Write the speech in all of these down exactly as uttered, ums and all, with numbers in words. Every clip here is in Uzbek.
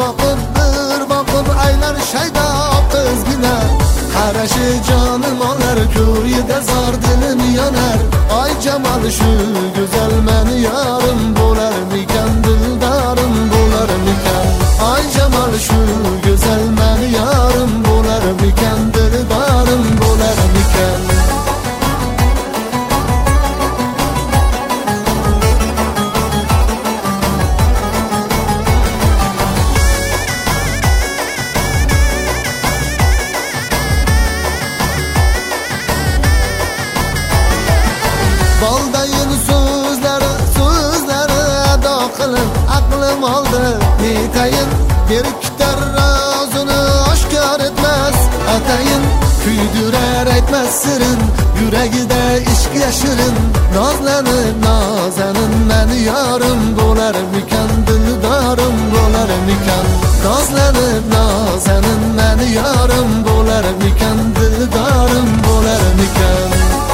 bakıp bir bakıp aylar şeyda kızgına. Qarashi jonim olar ko'yida zor dilim yonar. Ay jamal shu go'zal meni yorim bo'larmikan, dildorim bo'larmikan. Ay jamal shu go'zal meni yorim bo'larmikan, dildorim bo'larmikan. Baldayin so'zlari so'zlari ado qilib aqlim oldi. Netayin berkitar razini oshkor etmas, atayin kuydirar aytmas sirin. Yuragida ishq yashirin, nozlanib nozanin meni yorim bo'larmikan, dildorim bo'larmikan. Nozlanib nozanin meni yorim bo'larmikan, dildorim bo'larmikan.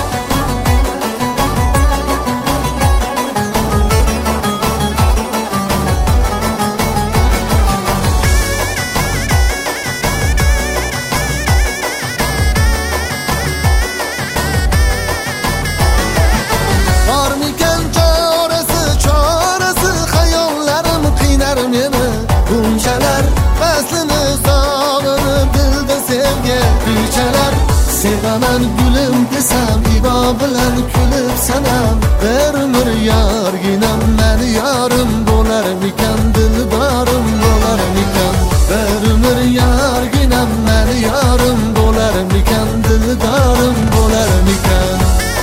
Bunchalar faslini sog'inib dilda sevgi kuychalar. Sevaman gulim desam ibo bilan kulib sanam. Bir umr yorginam meni yorim bo'larmikan, dildorim bo'larmikan. Bir umr yorginam meni yorim bo'larmikan, dildorim bo'larmikan.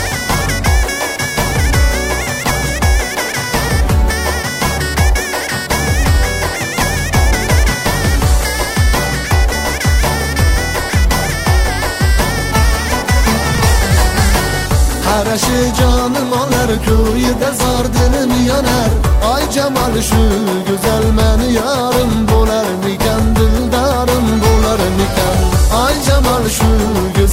Qarashi jonim olar ko'yida zor dilim yonar. Ay jamal shu go'zal meni yorim bo'larmikan, dildorim bo'larmikan. Ay jamal shu